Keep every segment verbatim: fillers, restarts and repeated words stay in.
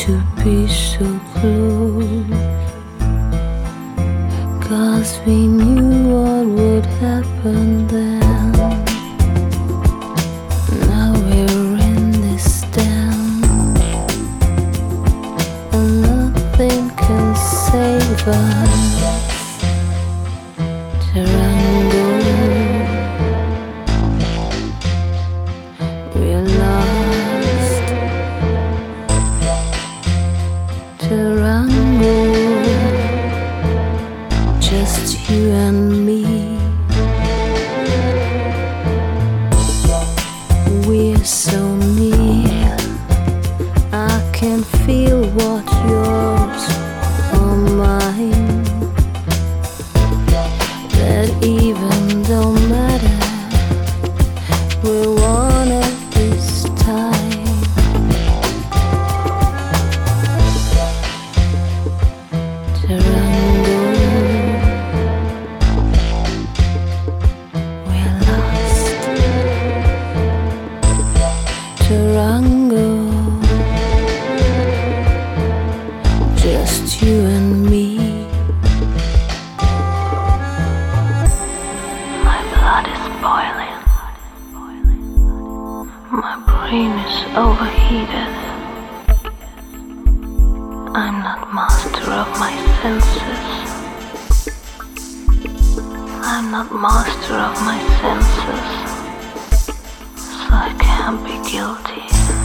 to be so close, 'cause we knew what would happen then. Now we're in this town, and nothing can save us. Tarango, we're lost. Tarango, just you and me. We're so near, I can feel what yours or mine. That even don't matter, we're one at this time. Tarango, we're lost. Tarango, just you and me. My blood is boiling, my brain is overheated. I'm not master of my senses. I'm not master of my senses, so I can't be guilty.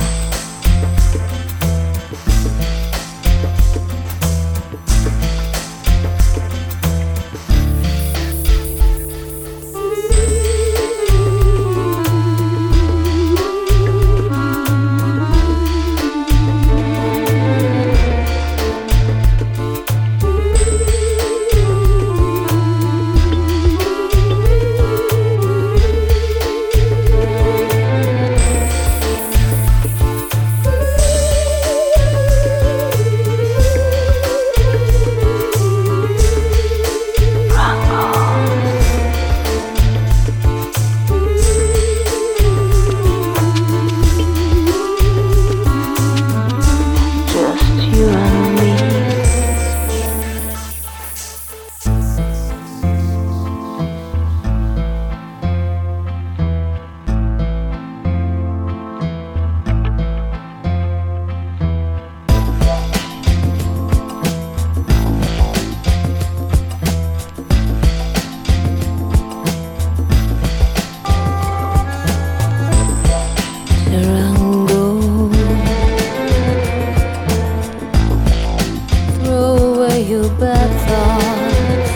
Your bad thoughts,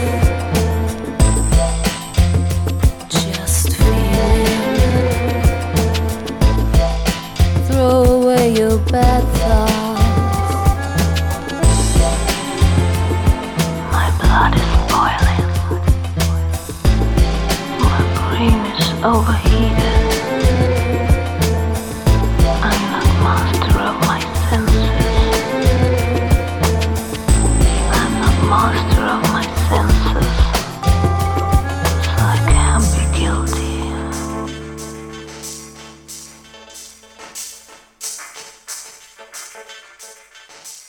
just feeling. Throw away your bad thoughts. My blood is boiling, my brain is overheating.